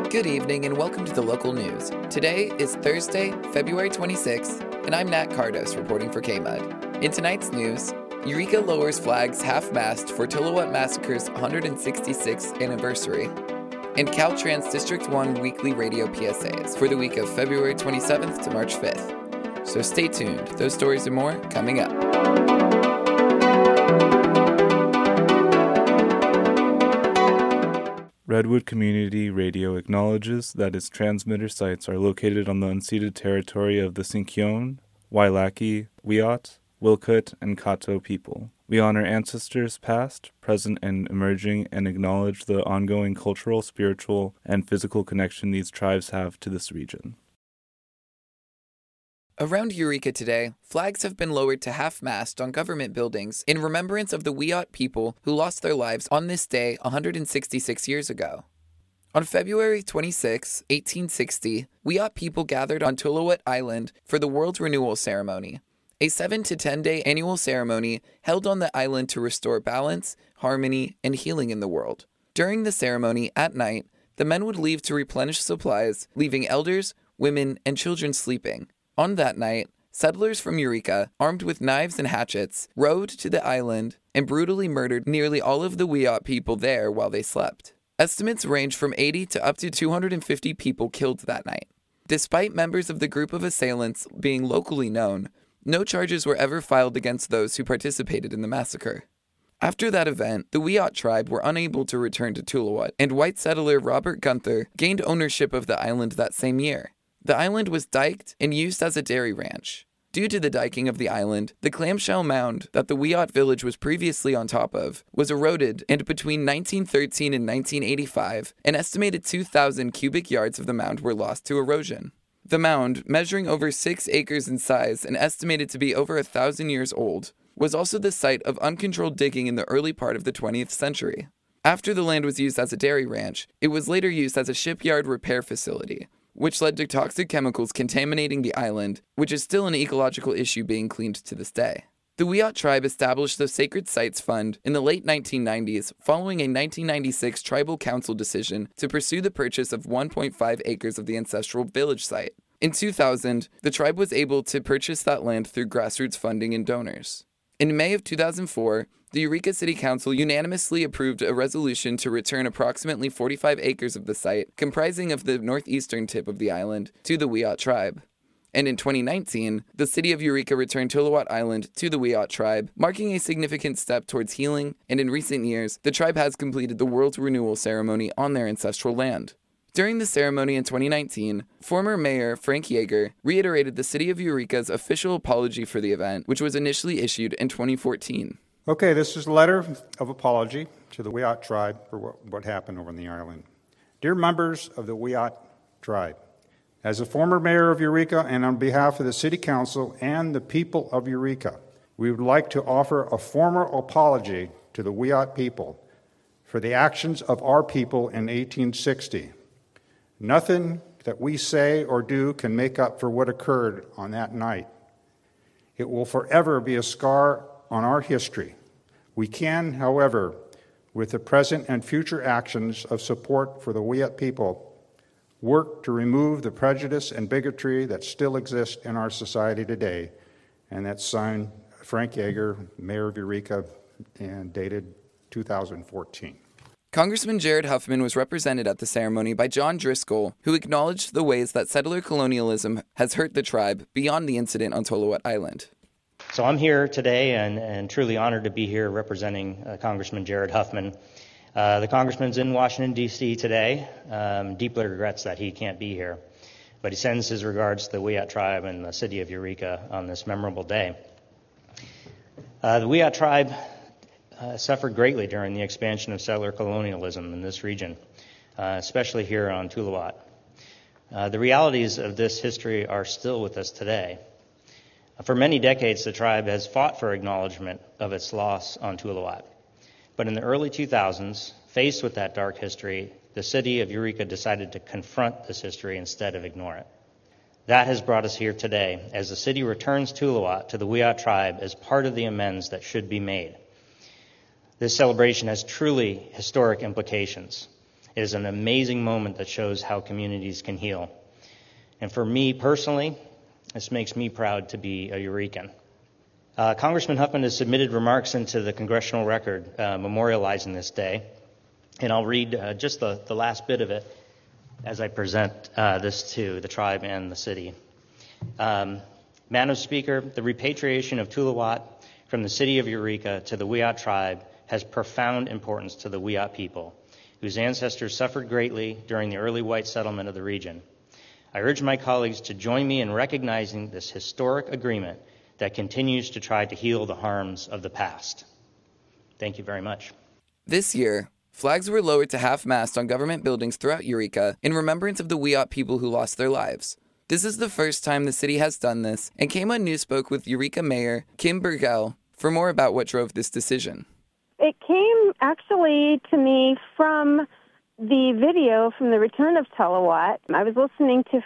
Good evening and welcome to the local news. Today is Thursday, February 26th, and I'm Nat Cardos reporting for KMUD. In tonight's news, Eureka lowers flags half-mast for Tillowat Massacre's 166th anniversary, and Caltrans District 1 weekly radio PSAs for the week of February 27th to March 5th. So stay tuned. Those stories and more coming up. Redwood Community Radio acknowledges that its transmitter sites are located on the unceded territory of the Sinkyone, Wailaki, Wiyot, Wilkut, and Kato people. We honor ancestors past, present, and emerging, and acknowledge the ongoing cultural, spiritual, and physical connection these tribes have to this region. Around Eureka today, flags have been lowered to half-mast on government buildings in remembrance of the Wiyot people who lost their lives on this day 166 years ago. On February 26, 1860, Wiyot people gathered on Tillowat Island for the World Renewal Ceremony, a 7 to 10-day annual ceremony held on the island to restore balance, harmony, and healing in the world. During the ceremony, at night, the men would leave to replenish supplies, leaving elders, women, and children sleeping. On that night, settlers from Eureka, armed with knives and hatchets, rode to the island and brutally murdered nearly all of the Wiyot people there while they slept. Estimates range from 80 to up to 250 people killed that night. Despite members of the group of assailants being locally known, no charges were ever filed against those who participated in the massacre. After that event, the Wiyot tribe were unable to return to Tillowat, and white settler Robert Gunther gained ownership of the island that same year. The island was diked and used as a dairy ranch. Due to the diking of the island, the clamshell mound that the Wiyot village was previously on top of was eroded, and between 1913 and 1985, an estimated 2,000 cubic yards of the mound were lost to erosion. The mound, measuring over 6 acres in size and estimated to be over 1,000 years old, was also the site of uncontrolled digging in the early part of the 20th century. After the land was used as a dairy ranch, it was later used as a shipyard repair facility, which led to toxic chemicals contaminating the island, which is still an ecological issue being cleaned to this day. The Wiyot tribe established the Sacred Sites Fund in the late 1990s following a 1996 tribal council decision to pursue the purchase of 1.5 acres of the ancestral village site. In 2000, the tribe was able to purchase that land through grassroots funding and donors. In May of 2004, the Eureka City Council unanimously approved a resolution to return approximately 45 acres of the site, comprising of the northeastern tip of the island, to the Wiyot tribe. And in 2019, the city of Eureka returned Tillowat Island to the Wiyot tribe, marking a significant step towards healing, and in recent years, the tribe has completed the World Renewal Ceremony on their ancestral land. During the ceremony in 2019, former Mayor Frank Yeager reiterated the city of Eureka's official apology for the event, which was initially issued in 2014. Okay, this is a letter of apology to the Wiyot tribe for what happened over on the island. Dear members of the Wiyot tribe, as a former mayor of Eureka and on behalf of the City Council and the people of Eureka, we would like to offer a formal apology to the Wiyot people for the actions of our people in 1860. Nothing that we say or do can make up for what occurred on that night. It will forever be a scar on our history. We can, however, with the present and future actions of support for the Wiyot people, work to remove the prejudice and bigotry that still exist in our society today. And that's signed Frank Yeager, Mayor of Eureka, and dated 2014. Congressman Jared Huffman was represented at the ceremony by John Driscoll, who acknowledged the ways that settler colonialism has hurt the tribe beyond the incident on Tillowat Island. So I'm here today and truly honored to be here representing Congressman Jared Huffman. The congressman's in Washington, D.C. today. Deeply regrets that he can't be here, but he sends his regards to the Wiyot tribe and the city of Eureka on this memorable day. The Wiyot tribe suffered greatly during the expansion of settler colonialism in this region, especially here on Tillowat. The realities of this history are still with us today. For many decades, the tribe has fought for acknowledgement of its loss on Tillowat. But in the early 2000s, faced with that dark history, the city of Eureka decided to confront this history instead of ignore it. That has brought us here today, as the city returns Tillowat to the Wiyot tribe as part of the amends that should be made. This celebration has truly historic implications. It is an amazing moment that shows how communities can heal. And for me personally, this makes me proud to be a Eurekan. Congressman Huffman has submitted remarks into the congressional record memorializing this day, and I'll read just the last bit of it as I present this to the tribe and the city. Madam Speaker, the repatriation of Tuluwat from the city of Eureka to the Wiyot tribe has profound importance to the Wiyot people, whose ancestors suffered greatly during the early white settlement of the region. I urge my colleagues to join me in recognizing this historic agreement that continues to try to heal the harms of the past. Thank you very much. This year, flags were lowered to half-mast on government buildings throughout Eureka in remembrance of the Wiyot people who lost their lives. This is the first time the city has done this, and KMUN News spoke with Eureka Mayor Kim Burgell for more about what drove this decision. It came actually to me from the video from the return of Tuluwat. I was listening to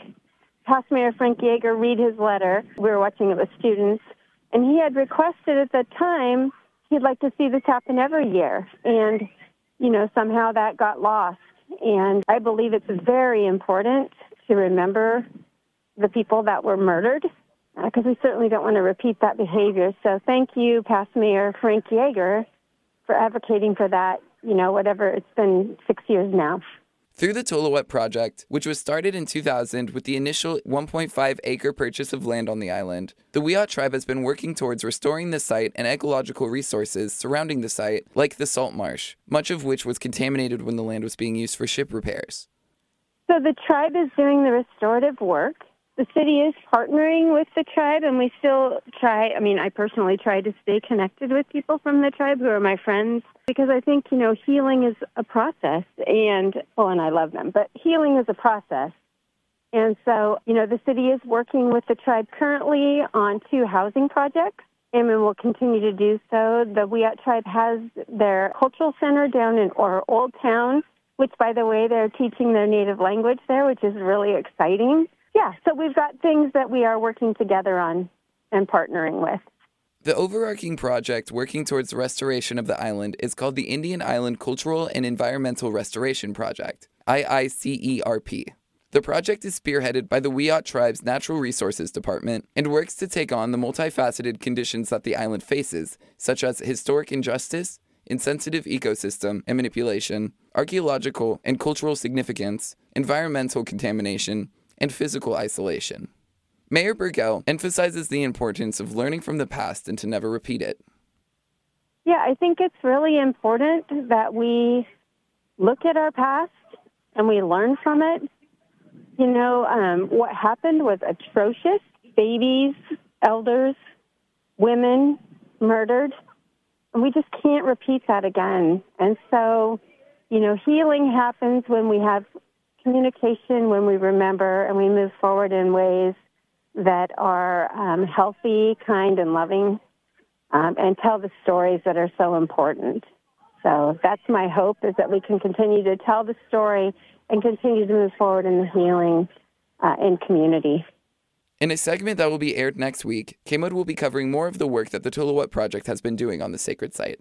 Past Mayor Frank Yeager read his letter. We were watching it with students, and he had requested at that time he'd like to see this happen every year. And, somehow that got lost. And I believe it's very important to remember the people that were murdered, because we certainly don't want to repeat that behavior. So thank you, Past Mayor Frank Yeager, for advocating for that, whatever, it's been 6 years now. Through the Tuluwat Project, which was started in 2000 with the initial 1.5-acre purchase of land on the island, the Wiyot tribe has been working towards restoring the site and ecological resources surrounding the site, like the salt marsh, much of which was contaminated when the land was being used for ship repairs. So the tribe is doing the restorative work. The city is partnering with the tribe, and we still try, I personally try to stay connected with people from the tribe who are my friends, because I think, healing is a process, and I love them, but healing is a process. And so, the city is working with the tribe currently on 2 housing projects, and we will continue to do so. The Wiyot tribe has their cultural center down in Old Town, which, by the way, they're teaching their native language there, which is really exciting. Yeah, so we've got things that we are working together on and partnering with. The overarching project working towards the restoration of the island is called the Indian Island Cultural and Environmental Restoration Project, IICERP. The project is spearheaded by the Wiyot Tribe's Natural Resources Department and works to take on the multifaceted conditions that the island faces, such as historic injustice, insensitive ecosystem and manipulation, archaeological and cultural significance, environmental contamination, and physical isolation. Mayor Burgell emphasizes the importance of learning from the past and to never repeat it. Yeah, I think it's really important that we look at our past and we learn from it. What happened was atrocious. Babies, elders, women murdered. And we just can't repeat that again. And so, healing happens when we have communication, when we remember and we move forward in ways that are healthy, kind, and loving, and tell the stories that are so important. So that's my hope, is that we can continue to tell the story and continue to move forward in the healing in community. In a segment that will be aired next week, KMUN will be covering more of the work that the Tuluwat Project has been doing on the sacred site.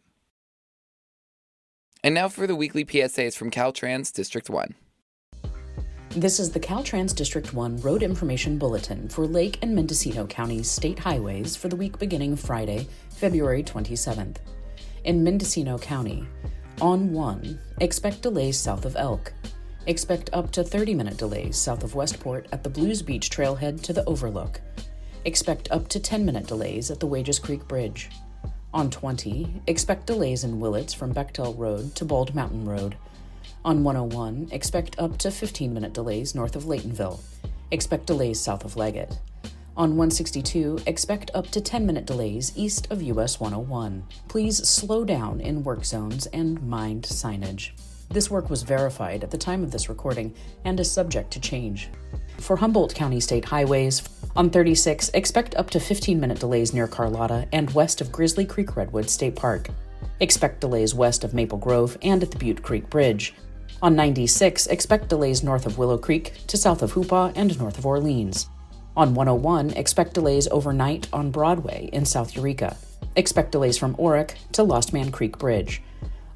And now for the weekly PSAs from Caltrans District 1. This is the Caltrans District 1 Road Information Bulletin for Lake and Mendocino County's state highways for the week beginning Friday, February 27th. In Mendocino County, on 1, expect delays south of Elk. Expect up to 30-minute delays south of Westport at the Blues Beach trailhead to the Overlook. Expect up to 10-minute delays at the Wages Creek Bridge. On 20, expect delays in Willits from Bechtel Road to Bald Mountain Road. On 101, expect up to 15-minute delays north of Laytonville. Expect delays south of Leggett. On 162, expect up to 10-minute delays east of US 101. Please slow down in work zones and mind signage. This work was verified at the time of this recording and is subject to change. For Humboldt County state highways, on 36, expect up to 15-minute delays near Carlotta and west of Grizzly Creek Redwood State Park. Expect delays west of Maple Grove and at the Butte Creek Bridge. On 96, expect delays north of Willow Creek to south of Hoopaw and north of Orleans. On 101, expect delays overnight on Broadway in South Eureka. Expect delays from Orick to Lost Man Creek Bridge.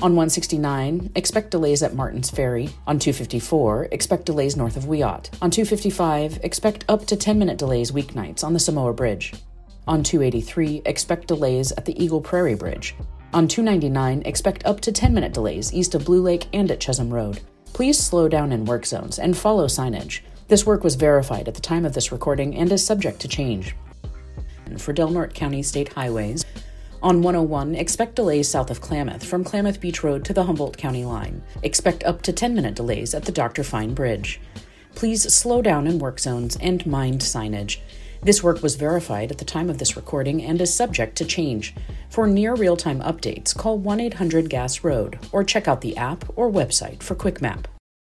On 169, expect delays at Martins Ferry. On 254, expect delays north of Wiyot. On 255, expect up to 10-minute delays weeknights on the Samoa Bridge. On 283, expect delays at the Eagle Prairie Bridge. On 299, expect up to 10-minute delays east of Blue Lake and at Chesham Road. Please slow down in work zones and follow signage. This work was verified at the time of this recording and is subject to change. For Del Norte County State Highways, on 101, expect delays south of Klamath from Klamath Beach Road to the Humboldt County line. Expect up to 10-minute delays at the Dr. Fine Bridge. Please slow down in work zones and mind signage. This work was verified at the time of this recording and is subject to change. For near real-time updates, call 1-800-GAS-ROAD or check out the app or website for Quick Map.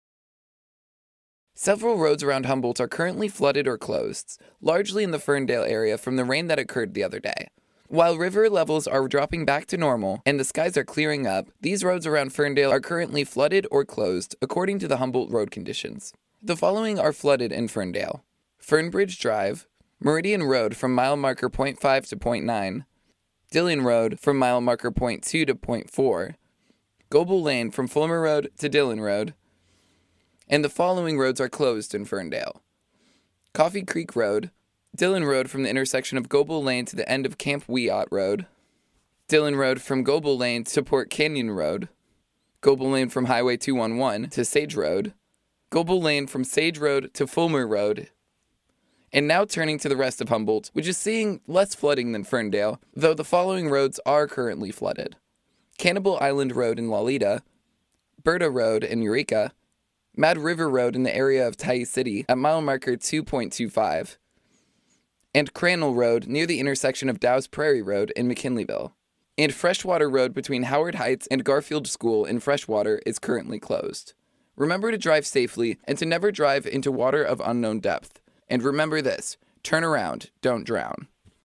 Several roads around Humboldt are currently flooded or closed, largely in the Ferndale area from the rain that occurred the other day. While river levels are dropping back to normal and the skies are clearing up, these roads around Ferndale are currently flooded or closed, according to the Humboldt road conditions. The following are flooded in Ferndale: Fernbridge Drive, Meridian Road from mile marker 0.5 to 0.9, Dillon Road from mile marker 0.2 to 0.4, Goble Lane from Fulmer Road to Dillon Road, and the following roads are closed in Ferndale: Coffee Creek Road, Dillon Road from the intersection of Goble Lane to the end of Camp Wiyot Road, Dillon Road from Goble Lane to Port Canyon Road, Goble Lane from Highway 211 to Sage Road, Goble Lane from Sage Road to Fulmer Road, and now turning to the rest of Humboldt, which is seeing less flooding than Ferndale, though the following roads are currently flooded: Cannibal Island Road in Lolita, Berta Road in Eureka, Mad River Road in the area of Tai City at mile marker 2.25, and Crannell Road near the intersection of Dow's Prairie Road in McKinleyville. And Freshwater Road between Howard Heights and Garfield School in Freshwater is currently closed. Remember to drive safely and to never drive into water of unknown depth. And remember this: turn around, don't drown.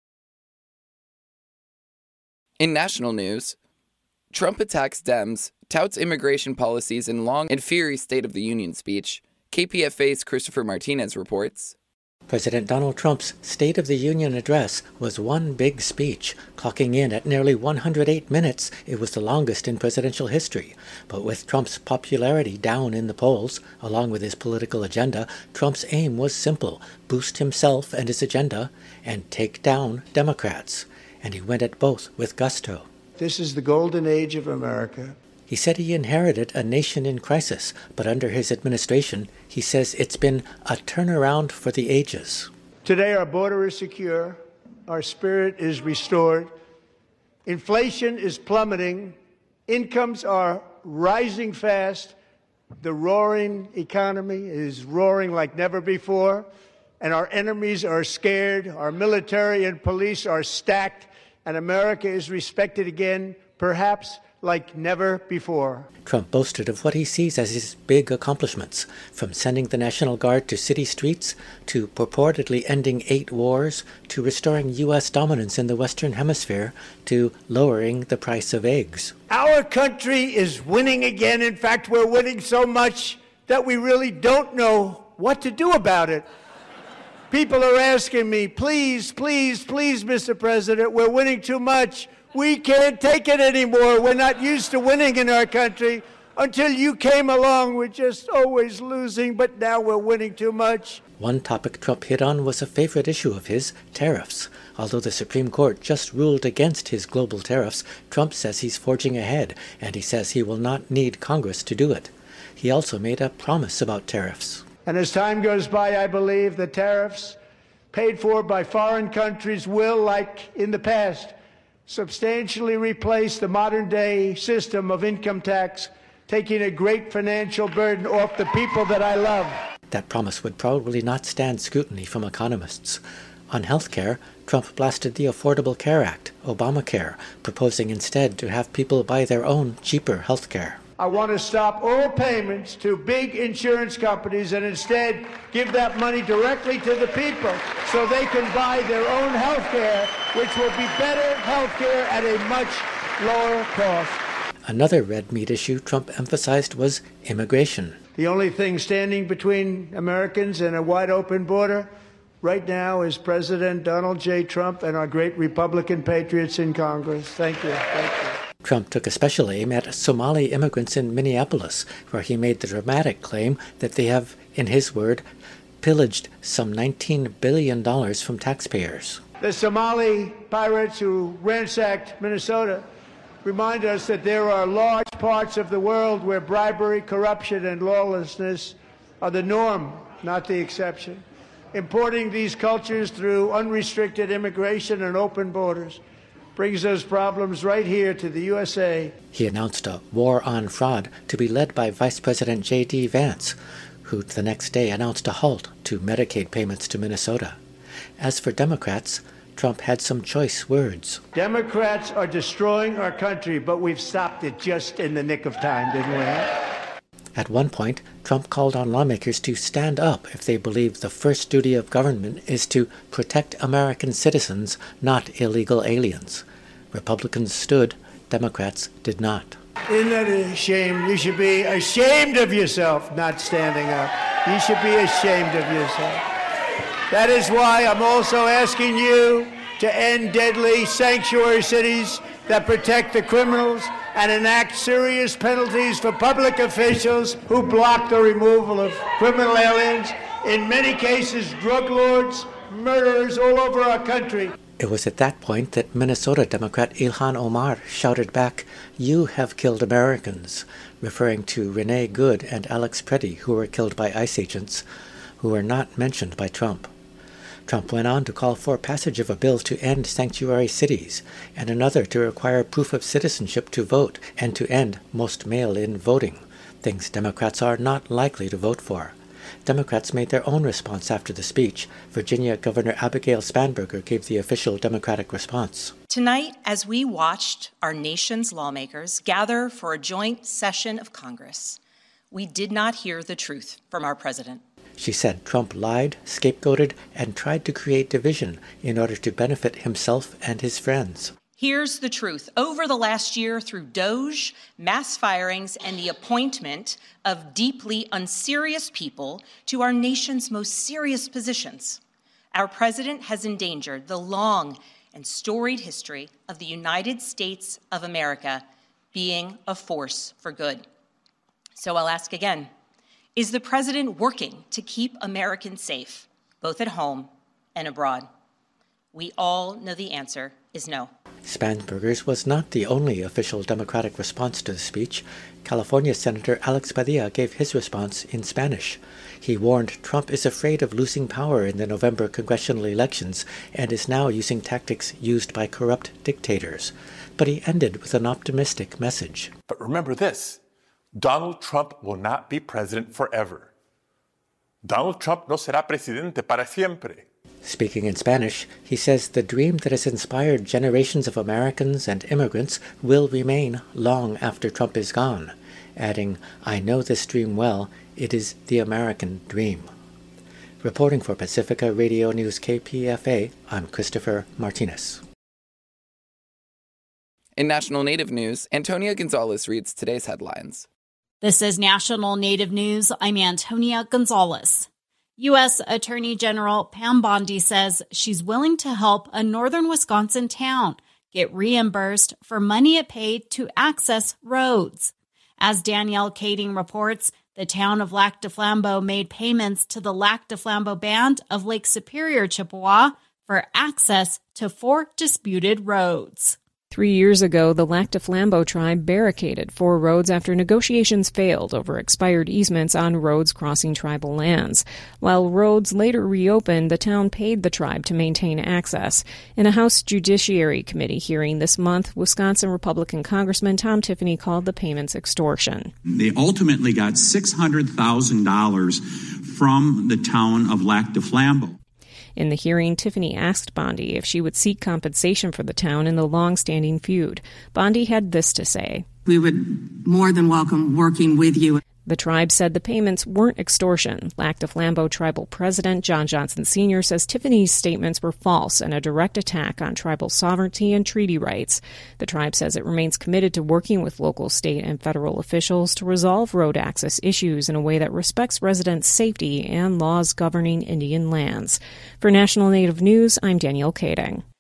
In national news, Trump attacks Dems, touts immigration policies in long and fiery State of the Union speech. KPFA's Christopher Martinez reports. President Donald Trump's State of the Union address was one big speech. Clocking in at nearly 108 minutes, it was the longest in presidential history. But with Trump's popularity down in the polls, along with his political agenda, Trump's aim was simple: boost himself and his agenda, and take down Democrats. And he went at both with gusto. This is the golden age of America. He said he inherited a nation in crisis, but under his administration, he says it's been a turnaround for the ages. Today our border is secure, our spirit is restored, inflation is plummeting, incomes are rising fast, the roaring economy is roaring like never before, and our enemies are scared, our military and police are stacked, and America is respected again, perhaps like never before. Trump boasted of what he sees as his big accomplishments, from sending the National Guard to city streets, to purportedly ending 8 wars, to restoring U.S. dominance in the Western Hemisphere, to lowering the price of eggs. Our country is winning again. In fact, we're winning so much that we really don't know what to do about it. People are asking me, please, please, please, Mr. President, we're winning too much. We can't take it anymore. We're not used to winning in our country. Until you came along, we're just always losing, but now we're winning too much. One topic Trump hit on was a favorite issue of his, tariffs. Although the Supreme Court just ruled against his global tariffs, Trump says he's forging ahead, and he says he will not need Congress to do it. He also made a promise about tariffs. And as time goes by, I believe the tariffs paid for by foreign countries will, like in the past, substantially replace the modern-day system of income tax, taking a great financial burden off the people that I love. That promise would probably not stand scrutiny from economists. On health care, Trump blasted the Affordable Care Act, Obamacare, proposing instead to have people buy their own cheaper health care. I want to stop all payments to big insurance companies and instead give that money directly to the people so they can buy their own health care, which will be better health care at a much lower cost. Another red meat issue Trump emphasized was immigration. The only thing standing between Americans and a wide open border right now is President Donald J. Trump and our great Republican patriots in Congress. Thank you. Thank you. Trump took a special aim at Somali immigrants in Minneapolis, where he made the dramatic claim that they have, in his word, pillaged some $19 billion from taxpayers. The Somali pirates who ransacked Minnesota remind us that there are large parts of the world where bribery, corruption, and lawlessness are the norm, not the exception. Importing these cultures through unrestricted immigration and open borders brings those problems right here to the USA. He announced a war on fraud to be led by Vice President J.D. Vance, who the next day announced a halt to Medicaid payments to Minnesota. As for Democrats, Trump had some choice words. Democrats are destroying our country, but we've stopped it just in the nick of time, didn't we? At one point, Trump called on lawmakers to stand up if they believe the first duty of government is to protect American citizens, not illegal aliens. Republicans stood, Democrats did not. Isn't that a shame? You should be ashamed of yourself not standing up. You should be ashamed of yourself. That is why I'm also asking you to end deadly sanctuary cities that protect the criminals and enact serious penalties for public officials who block the removal of criminal aliens, in many cases drug lords, murderers all over our country. It was at that point that Minnesota Democrat Ilhan Omar shouted back, "You have killed Americans," referring to Renee Good and Alex Preddy, who were killed by ICE agents, who were not mentioned by Trump. Trump went on to call for passage of a bill to end sanctuary cities, and another to require proof of citizenship to vote and to end most mail-in voting, things Democrats are not likely to vote for. Democrats made their own response after the speech. Virginia Governor Abigail Spanberger gave the official Democratic response. Tonight, as we watched our nation's lawmakers gather for a joint session of Congress, we did not hear the truth from our president. She said Trump lied, scapegoated, and tried to create division in order to benefit himself and his friends. Here's the truth. Over the last year, through DOJ, mass firings, and the appointment of deeply unserious people to our nation's most serious positions, our president has endangered the long and storied history of the United States of America being a force for good. So I'll ask again, is the president working to keep Americans safe, both at home and abroad? We all know the answer is no. Spanberger's was not the only official Democratic response to the speech. California Senator Alex Padilla gave his response in Spanish. He warned Trump is afraid of losing power in the November congressional elections and is now using tactics used by corrupt dictators. But he ended with an optimistic message. But remember this, Donald Trump will not be president forever. Donald Trump no será presidente para siempre. Speaking in Spanish, he says the dream that has inspired generations of Americans and immigrants will remain long after Trump is gone, adding, "I know this dream well. It is the American dream." Reporting for Pacifica Radio News KPFA, I'm Christopher Martinez. In National Native News, Antonia Gonzalez reads today's headlines. This is National Native News. I'm Antonia Gonzalez. U.S. Attorney General Pam Bondi says she's willing to help a northern Wisconsin town get reimbursed for money it paid to access roads. As Danielle Kading reports, the town of Lac du Flambeau made payments to the Lac du Flambeau Band of Lake Superior, Chippewa, for access to 4 disputed roads. 3 years ago, the Lac du Flambeau tribe barricaded 4 roads after negotiations failed over expired easements on roads crossing tribal lands. While roads later reopened, the town paid the tribe to maintain access. In a House Judiciary Committee hearing this month, Wisconsin Republican Congressman Tom Tiffany called the payments extortion. They ultimately got $600,000 from the town of Lac du Flambeau. In the hearing, Tiffany asked Bondi if she would seek compensation for the town in the long-standing feud. Bondi had this to say. We would more than welcome working with you. The tribe said the payments weren't extortion. Lac du Flambeau tribal president John Johnson Sr. says Tiffany's statements were false and a direct attack on tribal sovereignty and treaty rights. The tribe says it remains committed to working with local, state, and federal officials to resolve road access issues in a way that respects residents' safety and laws governing Indian lands. For National Native News, I'm Danielle Kading.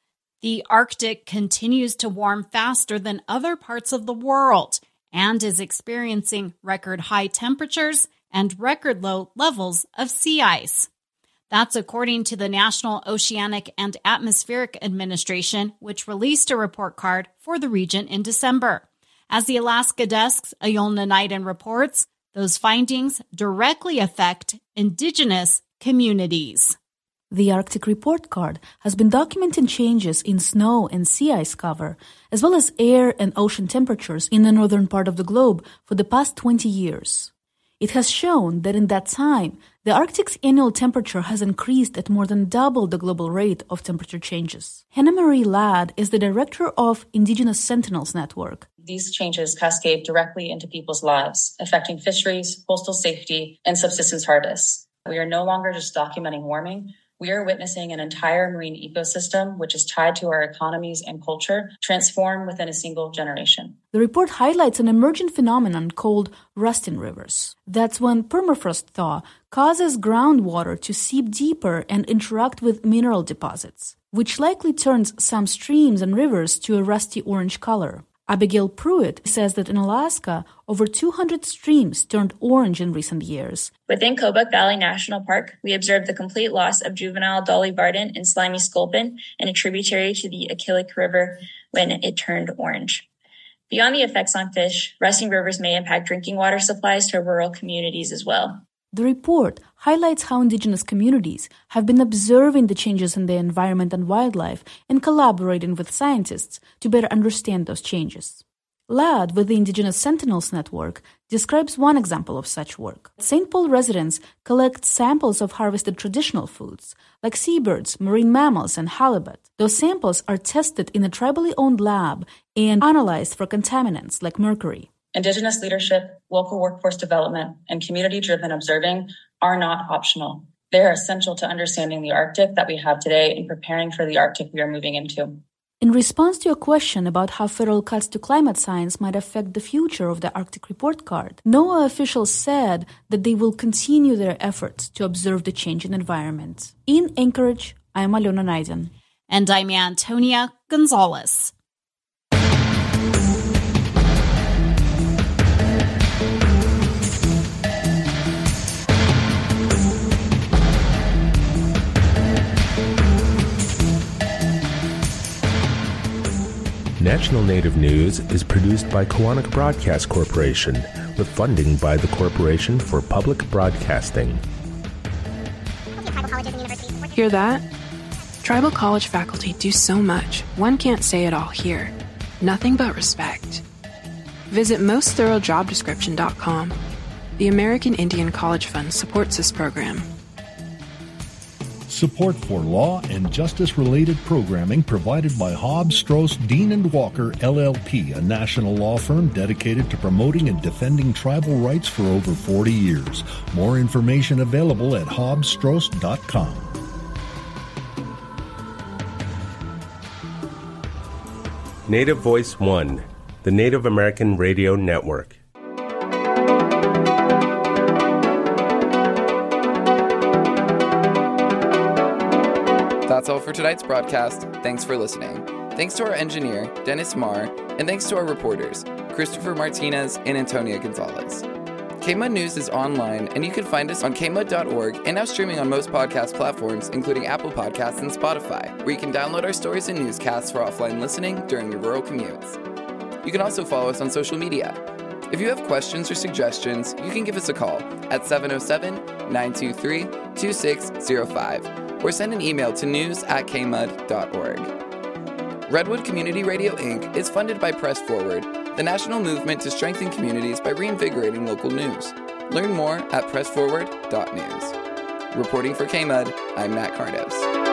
The Arctic continues to warm faster than other parts of the world and is experiencing record high temperatures and record low levels of sea ice. That's according to the National Oceanic and Atmospheric Administration, which released a report card for the region in December. As the Alaska Desk's Ayolna Naiden reports, those findings directly affect indigenous communities. The Arctic Report Card has been documenting changes in snow and sea ice cover, as well as air and ocean temperatures in the northern part of the globe for the past 20 years. It has shown that in that time, the Arctic's annual temperature has increased at more than double the global rate of temperature changes. Hannah Marie Ladd is the director of Indigenous Sentinels Network. These changes cascade directly into people's lives, affecting fisheries, coastal safety, and subsistence harvests. We are no longer just documenting warming. We are witnessing an entire marine ecosystem, which is tied to our economies and culture, transform within a single generation. The report highlights an emergent phenomenon called rusting rivers. That's when permafrost thaw causes groundwater to seep deeper and interact with mineral deposits, which likely turns some streams and rivers to a rusty orange color. Abigail Pruitt says that in Alaska, over 200 streams turned orange in recent years. Within Kobuk Valley National Park, we observed the complete loss of juvenile Dolly Varden and slimy sculpin in a tributary to the Akillik River when it turned orange. Beyond the effects on fish, rusting rivers may impact drinking water supplies to rural communities as well. The report highlights how indigenous communities have been observing the changes in the environment and wildlife and collaborating with scientists to better understand those changes. Ladd, with the Indigenous Sentinels Network, describes one example of such work. St. Paul residents collect samples of harvested traditional foods, like seabirds, marine mammals, and halibut. Those samples are tested in a tribally owned lab and analyzed for contaminants like mercury. Indigenous leadership, local workforce development, and community-driven observing are not optional. They are essential to understanding the Arctic that we have today and preparing for the Arctic we are moving into. In response to a question about how federal cuts to climate science might affect the future of the Arctic Report Card, NOAA officials said that they will continue their efforts to observe the changing environment. In Anchorage, I'm Ayolna Naiden. And I'm Antonia Gonzalez. National Native News is produced by Koahnic Broadcast Corporation with funding by the Corporation for Public Broadcasting. Hear that? Tribal college faculty do so much, one can't say it all here. Nothing but respect. Visit mostthoroughdjobdescription.com. The American Indian College Fund supports this program. Support for law and justice-related programming provided by Hobbs, Strauss, Dean & Walker, LLP, a national law firm dedicated to promoting and defending tribal rights for over 40 years. More information available at hobbsstrauss.com. Native Voice One, the Native American Radio Network. That's all for tonight's broadcast. Thanks for listening. Thanks to our engineer, Dennis Marr, and thanks to our reporters, Christopher Martinez and Antonia Gonzalez. KMUD News is online, and you can find us on kmud.org and now streaming on most podcast platforms, including Apple Podcasts and Spotify, where you can download our stories and newscasts for offline listening during your rural commutes. You can also follow us on social media. If you have questions or suggestions, you can give us a call at 707-923-2605 or send an email to news@kmud.org. Redwood Community Radio, Inc. is funded by Press Forward, the national movement to strengthen communities by reinvigorating local news. Learn more at pressforward.news. Reporting for KMUD, I'm Matt Cardos.